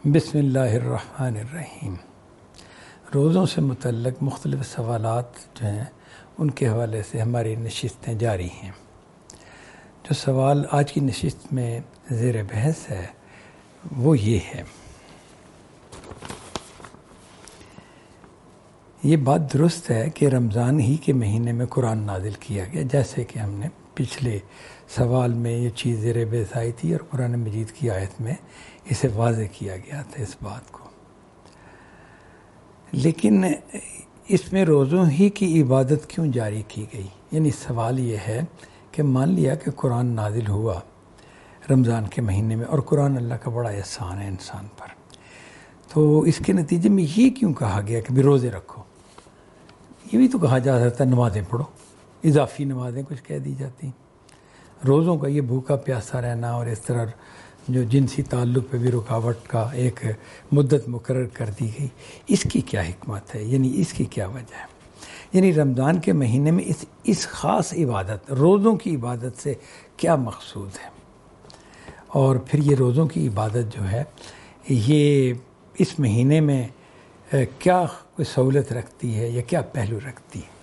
بسم اللہ الرحمن الرحیم۔ روزوں سے متعلق مختلف سوالات جو ہیں ان کے حوالے سے ہماری نشستیں جاری ہیں۔ جو سوال آج کی نشست میں زیر بحث ہے وہ یہ ہے، یہ بات درست ہے کہ رمضان ہی کے مہینے میں قرآن نازل کیا گیا، جیسے کہ ہم نے پچھلے سوال میں یہ چیز زیر بحث آئی تھی اور قرآن مجید کی آیت میں اسے واضح کیا گیا تھا اس بات کو۔ لیکن اس میں روزوں ہی کی عبادت کیوں جاری کی گئی؟ یعنی سوال یہ ہے کہ مان لیا کہ قرآن نازل ہوا رمضان کے مہینے میں، اور قرآن اللہ کا بڑا احسان ہے انسان پر، تو اس کے نتیجے میں یہ کیوں کہا گیا کہ بھی روزے رکھو؟ یہ بھی تو کہا جا سکتا ہے نمازیں پڑھو، اضافی نمازیں کچھ کہہ دی جاتی۔ روزوں کا یہ بھوکا پیاسا رہنا اور اس طرح جو جنسی تعلق پہ بھی رکاوٹ کا ایک مدت مقرر کر دی گئی، اس کی کیا حکمت ہے؟ یعنی اس کی کیا وجہ ہے؟ یعنی رمضان کے مہینے میں اس خاص عبادت، روزوں کی عبادت سے کیا مقصود ہے؟ اور پھر یہ روزوں کی عبادت جو ہے یہ اس مہینے میں کیا کوئی سہولت رکھتی ہے یا کیا پہلو رکھتی ہے؟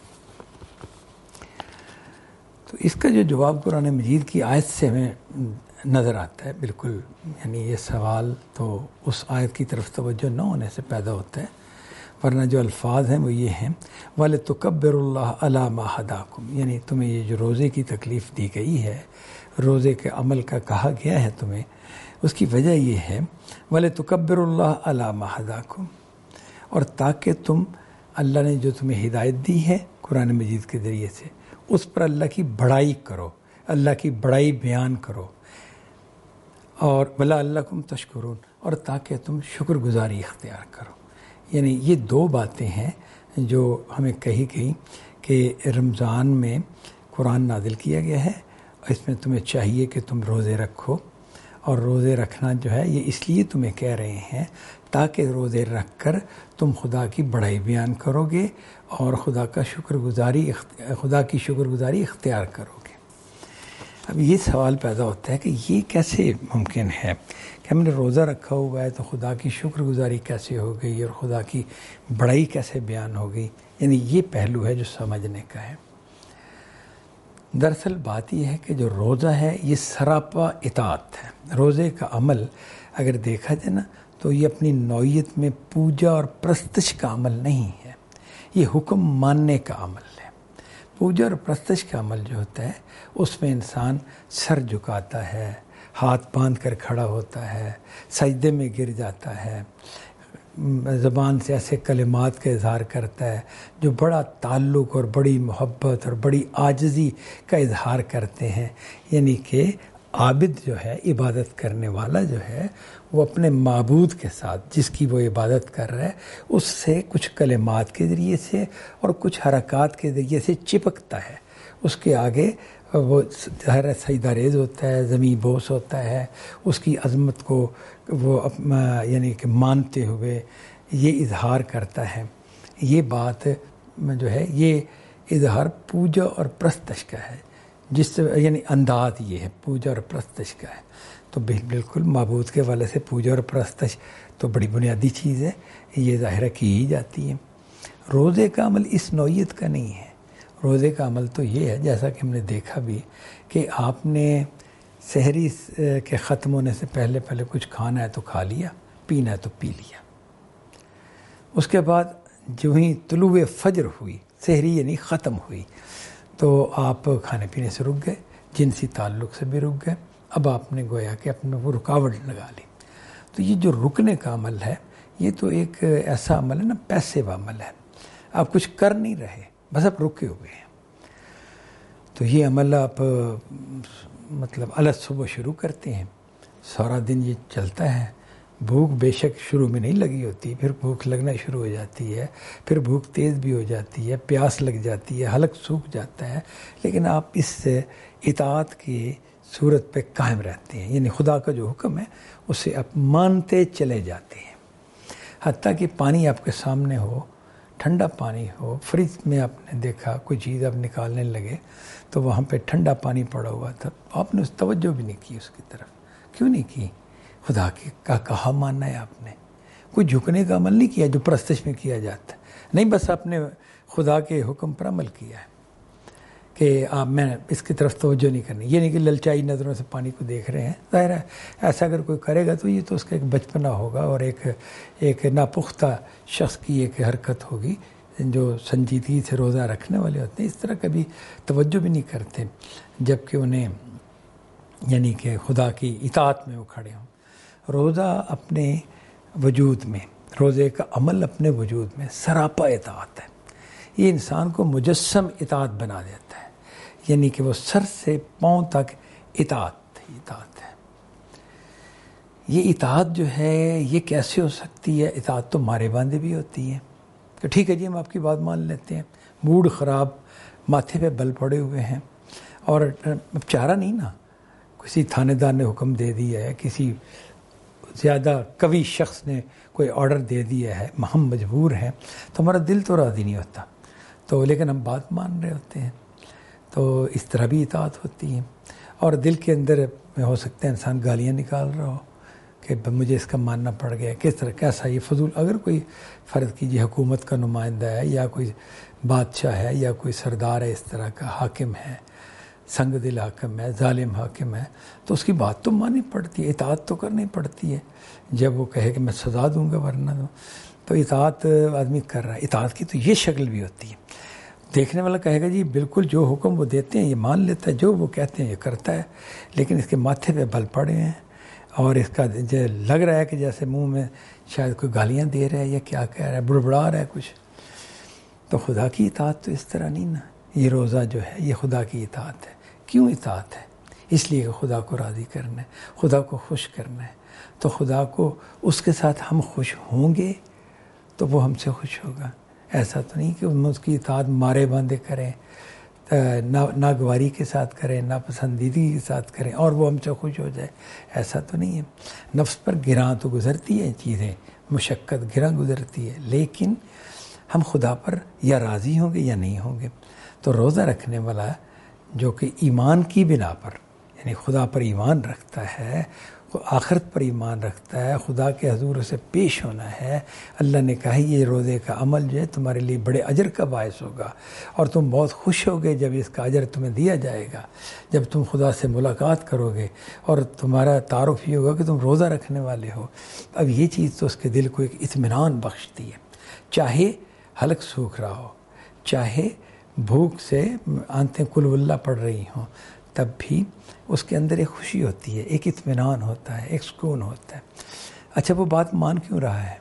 تو اس کا جو جواب قرآن مجید کی آیت سے ہمیں نظر آتا ہے بالکل، یعنی یہ سوال تو اس آیت کی طرف توجہ نہ ہونے سے پیدا ہوتا ہے، ورنہ جو الفاظ ہیں وہ یہ ہیں وَلِتُكَبِّرُوا اللَّهَ عَلَىٰ مَا هَدَاكُمْ، یعنی تمہیں یہ جو روزے کی تکلیف دی گئی ہے، روزے کے عمل کا کہا گیا ہے تمہیں، اس کی وجہ یہ ہے وَلِتُكَبِّرُوا اللَّهَ عَلَىٰ مَا هَدَاكُمْ، اور تاکہ تم اللہ نے جو تمہیں ہدایت دی ہے قرآن مجید کے ذریعے سے، اس پر اللہ کی بڑائی کرو، اللہ کی بڑائی بیان کرو، اور وَلَعَلَّكُمْ تَشْكُرُونَ، اور تاکہ تم شکر گزاری اختیار کرو۔ یعنی یہ دو باتیں ہیں جو ہمیں کہی گئی کہ رمضان میں قرآن نازل کیا گیا ہے، اس میں تمہیں چاہیے کہ تم روزے رکھو، اور روزے رکھنا جو ہے یہ اس لیے تمہیں کہہ رہے ہیں تاکہ روزے رکھ کر تم خدا کی بڑائی بیان کرو گے اور خدا کی شکر گزاری اختیار کرو گے۔ اب یہ سوال پیدا ہوتا ہے کہ یہ کیسے ممکن ہے کہ ہم نے روزہ رکھا ہوا ہے تو خدا کی شکر گزاری کیسے ہو گئی اور خدا کی بڑائی کیسے بیان ہو گئی؟ یعنی یہ پہلو ہے جو سمجھنے کا ہے۔ دراصل بات یہ ہے کہ جو روزہ ہے یہ سراپا اطاعت ہے۔ روزے کا عمل اگر دیکھا جائے نا تو یہ اپنی نوعیت میں پوجا اور پرستش کا عمل نہیں ہے، یہ حکم ماننے کا عمل ہے۔ پوجا اور پرستش کا عمل جو ہوتا ہے اس میں انسان سر جھکاتا ہے، ہاتھ باندھ کر کھڑا ہوتا ہے، سجدے میں گر جاتا ہے، زبان سے ایسے کلمات کا اظہار کرتا ہے جو بڑا تعلق اور بڑی محبت اور بڑی عاجزی کا اظہار کرتے ہیں۔ یعنی کہ عابد جو ہے، عبادت کرنے والا جو ہے، وہ اپنے معبود کے ساتھ جس کی وہ عبادت کر رہا ہے اس سے کچھ کلمات کے ذریعے سے اور کچھ حرکات کے ذریعے سے چپکتا ہے، اس کے آگے وہ ظاہر سجدہ ریز ہوتا ہے، زمین بوس ہوتا ہے، اس کی عظمت کو وہ یعنی کہ مانتے ہوئے یہ اظہار کرتا ہے۔ یہ بات جو ہے یہ اظہار پوجا اور پرستش کا ہے، جس سے یعنی انداز یہ ہے پوجا اور پرستش کا ہے۔ تو بالکل معبود کے والے سے پوجا اور پرستش تو بڑی بنیادی چیز ہے، یہ ظاہرہ کی ہی جاتی ہے۔ روزے کا عمل اس نوعیت کا نہیں ہے۔ روزے کا عمل تو یہ ہے جیسا کہ ہم نے دیکھا بھی کہ آپ نے سحری کے ختم ہونے سے پہلے کچھ کھانا ہے تو کھا لیا، پینا ہے تو پی لیا، اس کے بعد جو ہی طلوع فجر ہوئی، سحری یعنی ختم ہوئی، تو آپ کھانے پینے سے رک گئے، جنسی تعلق سے بھی رک گئے، اب آپ نے گویا کہ اپنے وہ رکاوٹ لگا لی۔ تو یہ جو رکنے کا عمل ہے یہ تو ایک ایسا عمل ہے نا، پیسیو عمل ہے، آپ کچھ کر نہیں رہے، بس آپ رکے ہوئے ہیں۔ تو یہ عمل آپ مطلب الگ صبح شروع کرتے ہیں، سارا دن یہ چلتا ہے، بھوک بے شک شروع میں نہیں لگی ہوتی، پھر بھوک لگنا شروع ہو جاتی ہے، پھر بھوک تیز بھی ہو جاتی ہے، پیاس لگ جاتی ہے، حلق سوکھ جاتا ہے، لیکن آپ اس اطاعت کی صورت پہ قائم رہتے ہیں، یعنی خدا کا جو حکم ہے اسے آپ مانتے چلے جاتے ہیں۔ حتیٰ کہ پانی آپ کے سامنے ہو، ٹھنڈا پانی ہو، فریج میں آپ نے دیکھا کوئی چیز آپ نکالنے لگے تو وہاں پہ ٹھنڈا پانی پڑا ہوا تھا، آپ نے اس توجہ بھی نہیں کی اس کی طرف۔ کیوں نہیں کی؟ خدا کا کہا ماننا ہے آپ نے۔ کوئی جھکنے کا عمل نہیں کیا جو پرستش میں کیا جاتا ہے، نہیں، بس اپنے خدا کے حکم پر عمل کیا ہے کہ میں اس کی طرف توجہ نہیں کرنی. یہ نہیں کہ للچائی نظروں سے پانی کو دیکھ رہے ہیں. ظاہر ہے ایسا اگر کوئی کرے گا تو یہ تو اس کا ایک بچپنا ہوگا اور ایک ناپختہ شخص کی ایک حرکت ہوگی. جو سنجیدگی سے روزہ رکھنے والے ہوتے ہیں اس طرح کبھی توجہ بھی نہیں کرتے جب کہ انہیں یعنی کہ خدا کی اطاعت میں وہ کھڑے ہوں. روزہ اپنے وجود میں، روزے کا عمل اپنے وجود میں سراپا اطاعت ہے. یہ انسان کو مجسم اطاعت بنا دیتا ہے، یعنی کہ وہ سر سے پاؤں تک اطاعت ہے. یہ اطاعت جو ہے یہ کیسے ہو سکتی ہے؟ اطاعت تو مارے باندھے بھی ہوتی ہے کہ ٹھیک ہے جی ہم آپ کی بات مان لیتے ہیں، موڈ خراب، ماتھے پہ بل پڑے ہوئے ہیں اور اب چارہ نہیں نا، کسی تھانے دار نے حکم دے دیا ہے، کسی زیادہ قوی شخص نے کوئی آرڈر دے دیا ہے، ہم مجبور ہیں، تو ہمارا دل تو راضی نہیں ہوتا، تو لیکن ہم بات مان رہے ہوتے ہیں. تو اس طرح بھی اطاعت ہوتی ہے. اور دل کے اندر میں ہو سکتا ہے انسان گالیاں نکال رہا ہو کہ مجھے اس کا ماننا پڑ گیا، کس طرح کیسا یہ فضول. اگر کوئی فرض کیجیے حکومت کا نمائندہ ہے یا کوئی بادشاہ ہے یا کوئی سردار ہے، اس طرح کا حاکم ہے، سنگ دل حاکم ہے، ظالم حاکم ہے، تو اس کی بات تو ماننی پڑتی ہے، اطاعت تو کرنی پڑتی ہے. جب وہ کہے کہ میں سزا دوں گا ورنہ دوں، تو اطاعت آدمی کر رہا ہے. اطاعت کی تو یہ شکل بھی ہوتی ہے. دیکھنے والا کہے گا جی بالکل جو حکم وہ دیتے ہیں یہ مان لیتا ہے، جو وہ کہتے ہیں یہ کرتا ہے، لیکن اس کے ماتھے پہ بل پڑے ہیں اور اس کا لگ رہا ہے کہ جیسے منہ میں شاید کوئی گالیاں دے رہا ہے یا کیا کہہ رہا ہے، بڑبڑا رہا ہے کچھ. تو خدا کی اطاعت تو اس طرح نہیں نا. یہ روزہ جو ہے یہ خدا کی اطاعت ہے. کیوں اطاعت ہے؟ اس لیے کہ خدا کو راضی کرنا ہے، خدا کو خوش کرنا ہے. تو خدا کو اس کے ساتھ ہم خوش ہوں گے تو وہ ہم سے خوش ہوگا. ایسا تو نہیں کہ ہم اس کی اطاعت مارے باندھے کریں، ناگواری کے ساتھ کریں، ناپسندیدگی کے ساتھ کریں اور وہ ہم سے خوش ہو جائے. ایسا تو نہیں ہے. نفس پر گراں تو گزرتی ہیں چیزیں، مشقت گراں گزرتی ہے، لیکن ہم خدا پر یا راضی ہوں گے یا نہیں ہوں گے. تو روزہ رکھنے والا جو کہ ایمان کی بنا پر، یعنی خدا پر ایمان رکھتا ہے، آخرت پر ایمان رکھتا ہے، خدا کے حضور سے پیش ہونا ہے. اللہ نے کہا یہ روزے کا عمل جو ہے تمہارے لیے بڑے اجر کا باعث ہوگا اور تم بہت خوش ہوگے جب اس کا اجر تمہیں دیا جائے گا، جب تم خدا سے ملاقات کرو گے اور تمہارا تعارف یہ ہوگا کہ تم روزہ رکھنے والے ہو. اب یہ چیز تو اس کے دل کو ایک اطمینان بخشتی ہے. چاہے حلق سوکھ رہا ہو، چاہے بھوک سے آنتیں کل ولہ پڑ رہی ہوں، تب بھی اس کے اندر ایک خوشی ہوتی ہے، ایک اطمینان ہوتا ہے، ایک سکون ہوتا ہے. اچھا وہ بات مان کیوں رہا ہے؟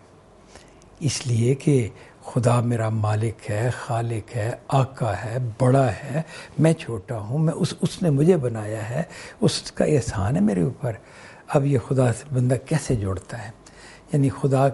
اس لیے کہ خدا میرا مالک ہے، خالق ہے، آقا ہے، بڑا ہے، میں چھوٹا ہوں، اس نے مجھے بنایا ہے، اس کا احسان ہے میرے اوپر. اب یہ خدا سے بندہ کیسے جوڑتا ہے؟ یعنی خدا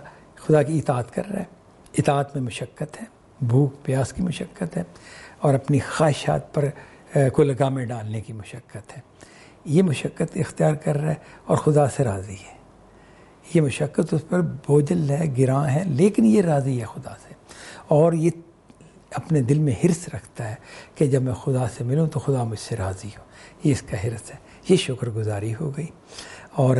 کی اطاعت کر رہا ہے. اطاعت میں مشقت ہے، بھوک پیاس کی مشقت ہے اور اپنی خواہشات پر کو لگامیں ڈالنے کی مشقت ہے. یہ مشقت اختیار کر رہا ہے اور خدا سے راضی ہے. یہ مشقت اس پر بوجھل ہے، گراں ہے، لیکن یہ راضی ہے خدا سے. اور یہ اپنے دل میں حرص رکھتا ہے کہ جب میں خدا سے ملوں تو خدا مجھ سے راضی ہو. یہ اس کا حرص ہے. یہ شکر گزاری ہو گئی. اور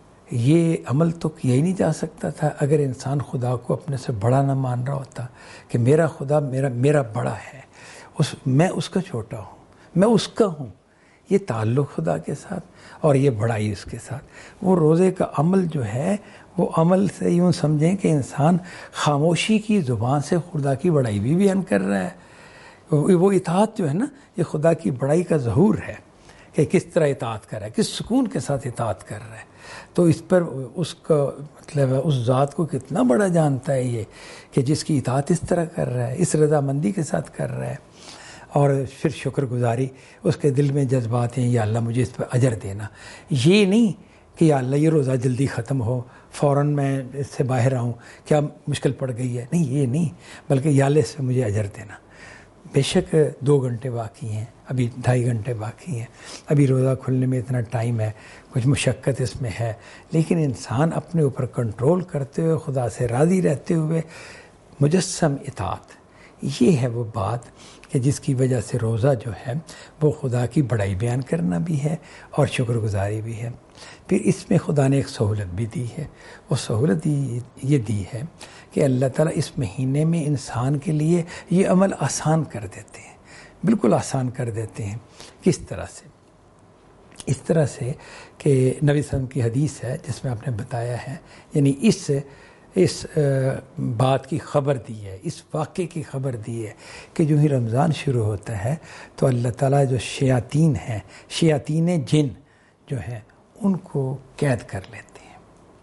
یہ عمل تو کیا ہی نہیں جا سکتا تھا اگر انسان خدا کو اپنے سے بڑا نہ مان رہا ہوتا کہ میرا خدا میرا بڑا ہے، میں اس کا چھوٹا ہوں، میں اس کا ہوں. یہ تعلق خدا کے ساتھ اور یہ بڑائی اس کے ساتھ. وہ روزے کا عمل جو ہے وہ عمل سے یوں سمجھیں کہ انسان خاموشی کی زبان سے خدا کی بڑائی بھی بیان کر رہا ہے. وہ اطاعت جو ہے نا یہ خدا کی بڑائی کا ظہور ہے کہ کس طرح اطاعت کر رہا ہے، کس سکون کے ساتھ اطاعت کر رہا ہے. تو اس پر اس کا مطلب ہے اس ذات کو کتنا بڑا جانتا ہے یہ کہ جس کی اطاعت اس طرح کر رہا ہے، اس رضامندی کے ساتھ کر رہا ہے. اور پھر شکر گزاری اس کے دل میں جذبات ہیں، یا اللہ مجھے اس پہ اجر دینا. یہ نہیں کہ یا اللہ یہ روزہ جلدی ختم ہو، فوراً میں اس سے باہر آؤں، کیا مشکل پڑ گئی ہے، نہیں یہ نہیں، بلکہ یا اللہ اس پہ مجھے اجر دینا. بے شک 2 گھنٹے باقی ہیں، ابھی 2.5 گھنٹے باقی ہیں، ابھی روزہ کھلنے میں اتنا ٹائم ہے، کچھ مشقت اس میں ہے، لیکن انسان اپنے اوپر کنٹرول کرتے ہوئے خدا سے راضی رہتے ہوئے مجسم اطاعت، یہ ہے وہ بات کہ جس کی وجہ سے روزہ جو ہے وہ خدا کی بڑائی بیان کرنا بھی ہے اور شکر گزاری بھی ہے. پھر اس میں خدا نے ایک سہولت بھی دی ہے. وہ سہولت یہ دی ہے کہ اللہ تعالیٰ اس مہینے میں انسان کے لیے یہ عمل آسان کر دیتے ہیں، بالکل آسان کر دیتے ہیں. کس طرح سے؟ اس طرح سے کہ نبی صلی اللہ علیہ وسلم کی حدیث ہے جس میں آپ نے بتایا ہے، یعنی اس بات کی خبر دی ہے، اس واقعے کی خبر دی ہے کہ جو ہی رمضان شروع ہوتا ہے تو اللہ تعالیٰ جو شیاطین ہیں، شیاطین جن جو ہیں ان کو قید کر لیتے ہیں،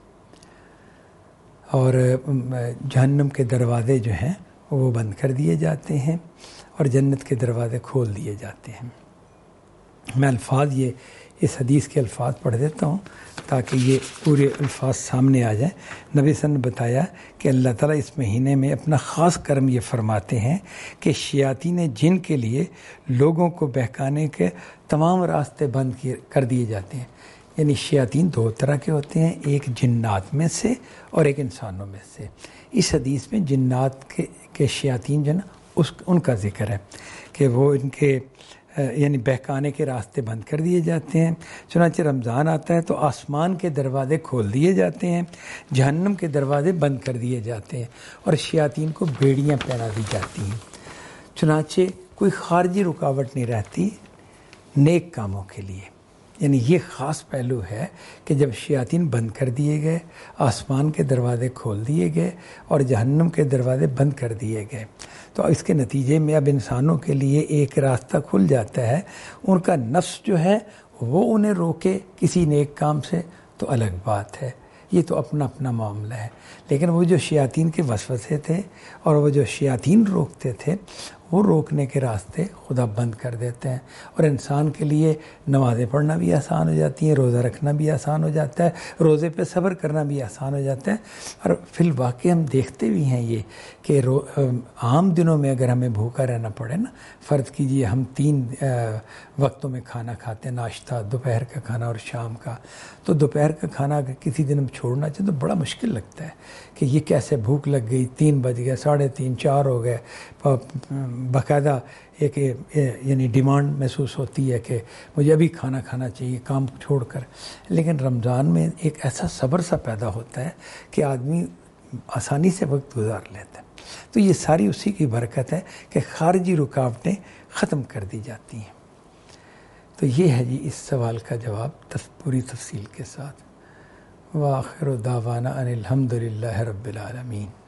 اور جہنم کے دروازے جو ہیں وہ بند کر دیے جاتے ہیں اور جنت کے دروازے کھول دیے جاتے ہیں. میں اس حدیث کے الفاظ پڑھ دیتا ہوں تاکہ یہ پورے الفاظ سامنے آ جائیں. نبی صلی اللہ علیہ وسلم نے بتایا کہ اللہ تعالیٰ اس مہینے میں اپنا خاص کرم یہ فرماتے ہیں کہ شیاطین جن کے لیے لوگوں کو بہکانے کے تمام راستے بند کر دیے جاتے ہیں. یعنی شیاطین دو طرح کے ہوتے ہیں، ایک جنات میں سے اور ایک انسانوں میں سے. اس حدیث میں جنات کے شیاطین جو نا ان کا ذکر ہے کہ وہ ان کے یعنی بہکانے کے راستے بند کر دیے جاتے ہیں. چنانچہ رمضان آتا ہے تو آسمان کے دروازے کھول دیے جاتے ہیں، جہنم کے دروازے بند کر دیے جاتے ہیں اور شیاطین کو بیڑیاں پہنا دی جاتی ہیں. چنانچہ کوئی خارجی رکاوٹ نہیں رہتی نیک کاموں کے لیے. یعنی یہ خاص پہلو ہے کہ جب شیاطین بند کر دیے گئے، آسمان کے دروازے کھول دیے گئے اور جہنم کے دروازے بند کر دیے گئے، تو اس کے نتیجے میں اب انسانوں کے لیے ایک راستہ کھل جاتا ہے. ان کا نفس جو ہے وہ انہیں روکے کسی نیک کام سے تو الگ بات ہے، یہ تو اپنا اپنا معاملہ ہے. لیکن وہ جو شیاطین کے وسوسے تھے اور وہ جو شیاطین روکتے تھے، وہ روکنے کے راستے خدا بند کر دیتے ہیں اور انسان کے لیے نمازیں پڑھنا بھی آسان ہو جاتی ہیں، روزہ رکھنا بھی آسان ہو جاتا ہے، روزے پہ صبر کرنا بھی آسان ہو جاتا ہے. اور فی الواقع ہم دیکھتے بھی ہیں یہ کہ عام دنوں میں اگر ہمیں بھوکا رہنا پڑے نا، فرض کیجئے ہم 3 وقتوں میں کھانا کھاتے ہیں، ناشتہ، دوپہر کا کھانا اور شام کا، تو دوپہر کا کھانا اگر کسی دن ہم چھوڑنا چاہیں تو بڑا مشکل لگتا ہے کہ یہ کیسے بھوک لگ گئی، 3 بج گئے، 3:30، 4 ہو گئے. باقاعدہ ایک یعنی ڈیمانڈ محسوس ہوتی ہے کہ مجھے ابھی کھانا کھانا چاہیے کام چھوڑ کر. لیکن رمضان میں ایک ایسا صبر سا پیدا ہوتا ہے کہ آدمی آسانی سے وقت گزار لیتا ہے. تو یہ ساری اسی کی برکت ہے کہ خارجی رکاوٹیں ختم کر دی جاتی ہیں. تو یہ ہے جی اس سوال کا جواب پوری تفصیل کے ساتھ. وآخر دعوانا ان الحمد للہ رب العالمین.